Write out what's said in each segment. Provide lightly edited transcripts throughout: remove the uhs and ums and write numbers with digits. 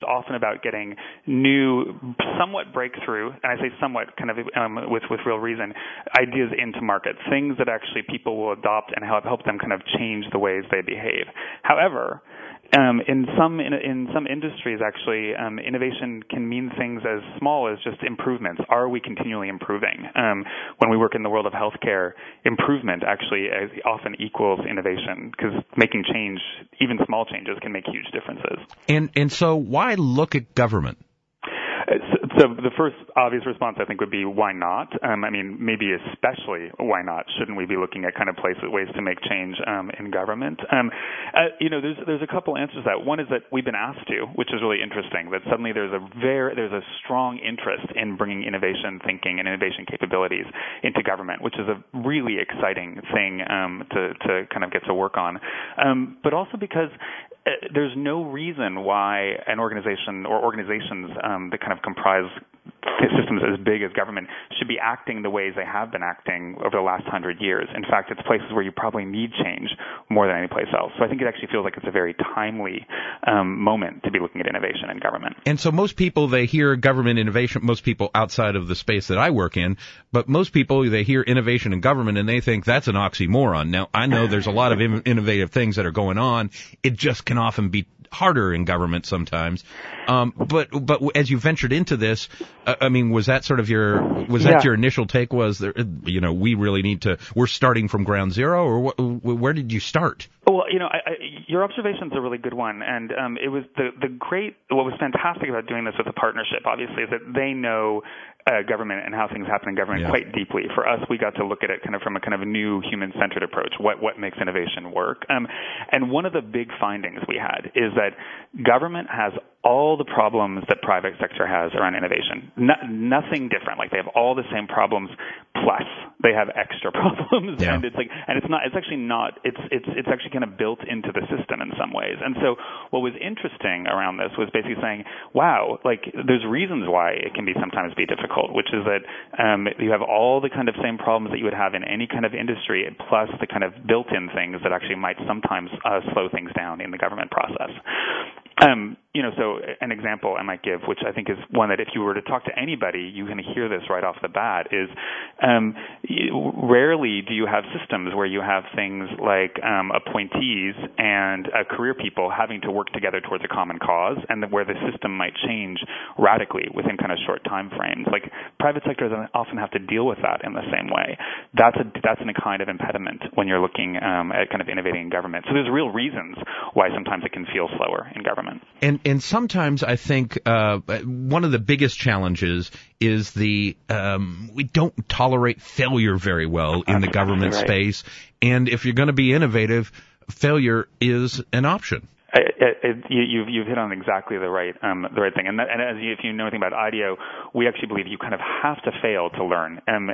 often about getting new, somewhat breakthrough, and I say somewhat kind of with real reason, ideas into market, things that actually people will adopt and help them kind of change the ways they behave. However, in some industries, actually, innovation can mean things as small as just improvements. Are we continually improving? When we work in the world of healthcare, improvement actually often equals innovation, because making change, even small changes, can make huge differences. And so why look at government? So the first obvious response, I think, would be, why not? Maybe especially, why not? Shouldn't we be looking at kind of ways to make change in government? There's a couple answers to that. One is that we've been asked to, which is really interesting, that suddenly there's a strong interest in bringing innovation thinking and innovation capabilities into government, which is a really exciting thing to kind of get to work on. But also because there's no reason why an organization or organizations that kind of comprise systems as big as government should be acting the ways they have been acting over the last 100 years. In fact, it's places where you probably need change more than any place else. So I think it actually feels like it's a very timely moment to be looking at innovation in government. And so most people, they hear government innovation, most people outside of the space that I work in, but most people, they hear innovation in government and they think that's an oxymoron. Now, I know there's a lot of innovative things that are going on. It just can often be harder in government sometimes. But as you ventured into this, was that sort of your initial take, was there, we really need to, we're starting from ground zero, or where did you start? Well, your observation's a really good one, and it was what was fantastic about doing this with a partnership, obviously, is that they know government and how things happen in government quite deeply. For us, we got to look at it kind of from a kind of new human-centered approach. What makes innovation work? And one of the big findings we had is that government has all the problems that private sector has around innovation. Nothing different. Like, they have all the same problems, plus they have extra problems. Yeah. And it's actually kind of built into the system in some ways. And so what was interesting around this was basically saying, wow, like, there's reasons why it can sometimes be difficult, which is that you have all the kind of same problems that you would have in any kind of industry, plus the kind of built-in things that actually might sometimes slow things down in the government process. So an example I might give, which I think is one that if you were to talk to anybody, you can hear this right off the bat, is rarely do you have systems where you have things like appointees and career people having to work together towards a common cause, and where the system might change radically within kind of short time frames. Like, private sector doesn't often have to deal with that in the same way. That's a kind of impediment when you're looking at kind of innovating in government. So there's real reasons why sometimes it can feel slower in government. And sometimes I think one of the biggest challenges is we don't tolerate failure very well in the government space. And if you're going to be innovative, failure is an option. You've hit on exactly the right thing, and if you know anything about IDEO, we actually believe you kind of have to fail to learn, and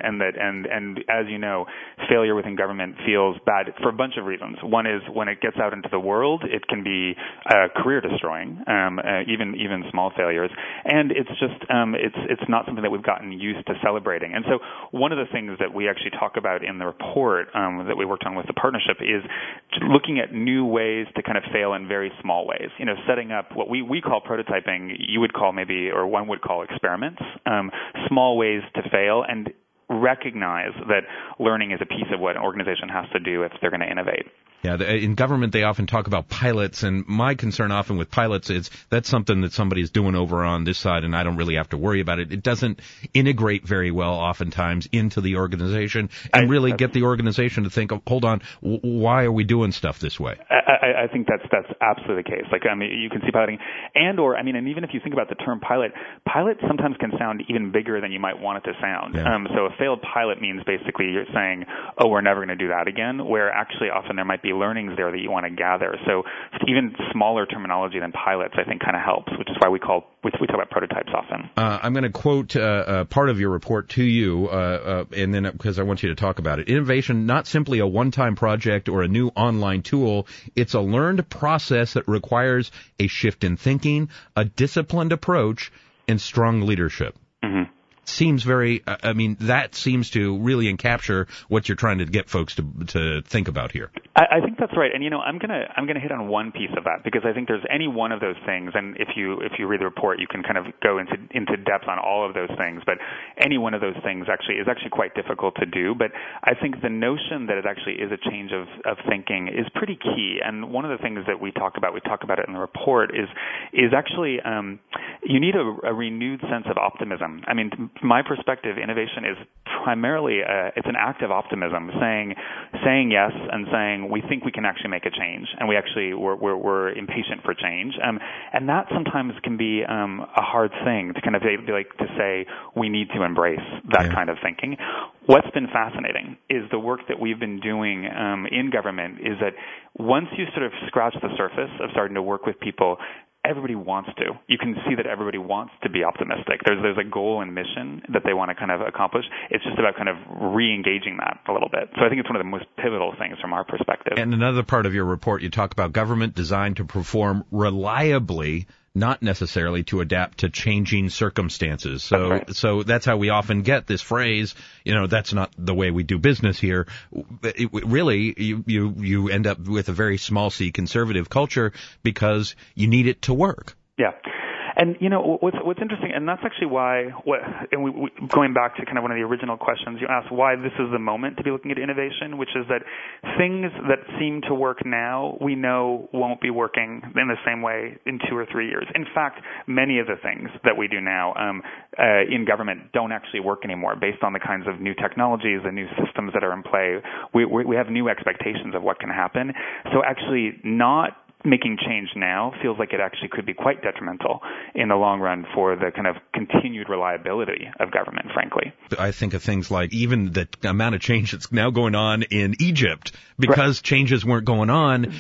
as you know, failure within government feels bad for a bunch of reasons. One is when it gets out into the world, it can be career destroying, even small failures, and it's just it's not something that we've gotten used to celebrating. And so one of the things that we actually talk about in the report that we worked on with the partnership is looking at new ways to kind of fail in very small ways. Setting up what we call prototyping, you would call or one would call experiments, small ways to fail, and recognize that learning is a piece of what an organization has to do if they're going to innovate. Yeah, in government they often talk about pilots, and my concern often with pilots is that's something that somebody's doing over on this side, and I don't really have to worry about it. It doesn't integrate very well oftentimes into the organization and really get the organization to think, hold on, why are we doing stuff this way? I think that's absolutely the case. Like, you can see piloting, and even if you think about the term pilot sometimes can sound even bigger than you might want it to sound. Yeah. So a failed pilot means basically you're saying, oh, we're never going to do that again, where actually often there might be learnings there that you want to gather. So even smaller terminology than pilots, I think, kind of helps, which is why we talk about prototypes often. I'm going to quote part of your report to you, and then because I want you to talk about it. Innovation, not simply a one-time project or a new online tool. It's a learned process that requires a shift in thinking, a disciplined approach, and strong leadership. Mm-hmm. seems very, that seems to really encapture what you're trying to get folks to think about here. I think that's right. And, I'm gonna hit on one piece of that, because I think there's any one of those things, and if you read the report, you can kind of go into depth on all of those things, but any one of those things is actually quite difficult to do. But I think the notion that it actually is a change of thinking is pretty key. And one of the things that we talk about it in the report, is actually you need a renewed sense of optimism. I mean, from my perspective, innovation is primarily it's an act of optimism, saying yes and saying we think we can actually make a change, and we're impatient for change, and that sometimes can be a hard thing to kind of be like to say we need to embrace that kind of thinking. What's been fascinating is the work that we've been doing in government is that once you sort of scratch the surface of starting to work with people, everybody wants to. You can see that everybody wants to be optimistic. There's a goal and mission that they want to kind of accomplish. It's just about kind of re-engaging that a little bit. So I think it's one of the most pivotal things from our perspective. And another part of your report, you talk about government designed to perform reliably, not necessarily to adapt to changing circumstances. So, that's right. So that's how we often get this phrase, that's not the way we do business here. Really, you end up with a very small c conservative culture because you need it to work. Yeah. And what's interesting, and that's actually why. Going back to kind of one of the original questions you asked, why this is the moment to be looking at innovation, which is that things that seem to work now, we know won't be working in the same way in 2 or 3 years. In fact, many of the things that we do now in government don't actually work anymore, based on the kinds of new technologies, the new systems that are in play. We have new expectations of what can happen. So actually, not making change now feels like it actually could be quite detrimental in the long run for the kind of continued reliability of government, frankly. I think of things like even the amount of change that's now going on in Egypt because changes weren't going on.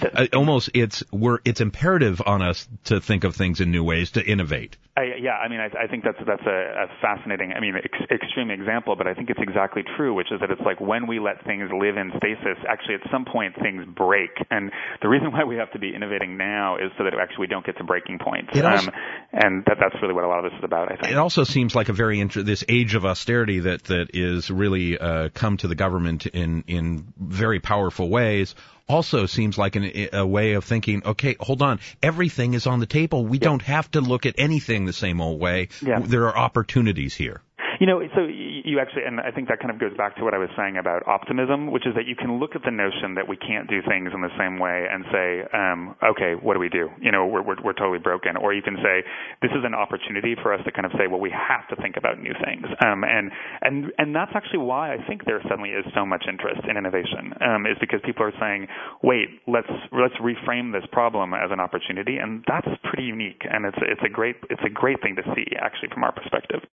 It's imperative on us to think of things in new ways, to innovate. I think that's a fascinating, extreme example, but I think it's exactly true, which is that it's like when we let things live in stasis, actually at some point things break. And the reason why we have to be innovating now is so that actually we don't get to breaking points. And that's really what a lot of this is about, I think. It also seems like this age of austerity that is really come to the government in very powerful ways. Also seems like a way of thinking, okay, hold on, everything is on the table. We don't have to look at anything the same old way. Yeah. There are opportunities here. So you actually, and I think that kind of goes back to what I was saying about optimism, which is that you can look at the notion that we can't do things in the same way and say, okay, what do we do? We're totally broken. Or you can say, this is an opportunity for us to kind of say, well, we have to think about new things. And that's actually why I think there suddenly is so much interest in innovation, is because people are saying, wait, let's reframe this problem as an opportunity, and that's pretty unique, and it's a great thing to see actually from our perspective.